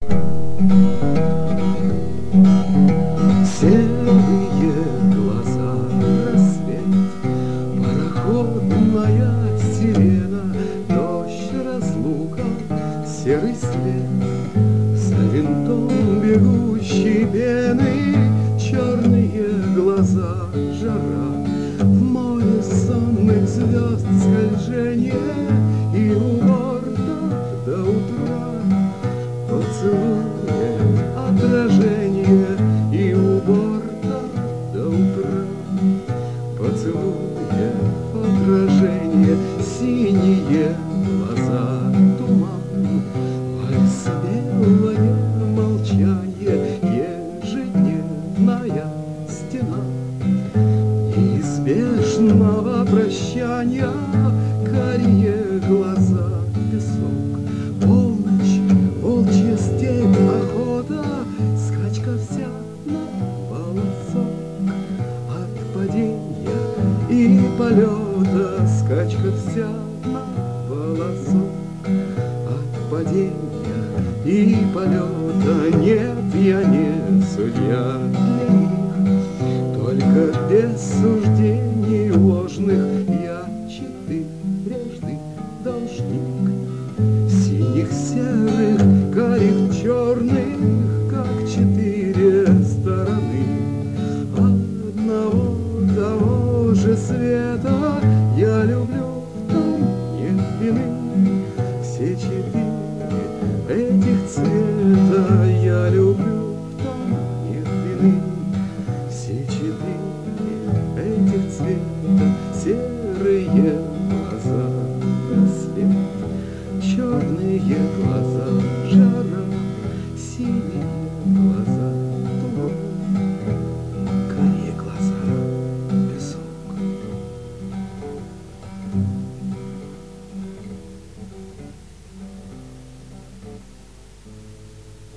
Серые глаза, рассвет, пароходная сирена, дождь, разлука, серый свет, за винтом бегущей пены, черные глаза, жара, в море сонных звезд скольжение, и у борта до утра поцелуем отражение, и у борта до утра поцелуем отражение, синие глаза, туман, вальс, белое молчание, ежедневная стена неизбежного прощания, карие глаза, песок, полночь, волчья степь, охота, скачка вся на волосок, от падения и полета, скачка вся на волосок, от падения и полета. Нет, я не судья для них, только без суждений ложных я четырежды должник. Синих, серых, карих, черных, как четыре стороны одного того же света. Я люблю, в том нет вины, все четыре этих цвета.